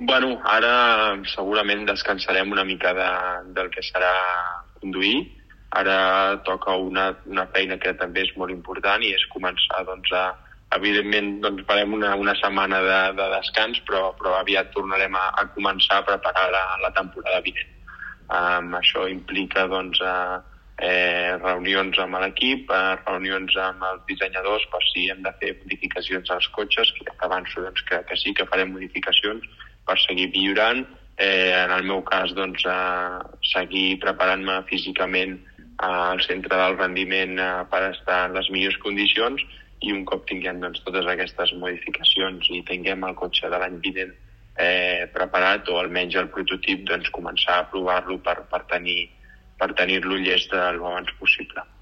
Bueno, ara segurament descansarem una mica del que serà conduir. Ara toca una feina que també és molt important i és començar, evidentment, farem una setmana de descans, però aviat tornarem a començar a preparar la temporada vinent. Això implica reunions amb l'equip, reunions amb els dissenyadors per si hem de fer modificacions als cotxes, que avanço que sí que farem modificacions per seguir millorant. En el meu cas, seguir preparant-me físicament al centre del rendiment per estar en les millors condicions, i un cop tinguem totes aquestes modificacions i tinguem el cotxe de l'any vinent preparat, o almenys el prototip, començar a provar-lo per tenir-lo llest el abans possible.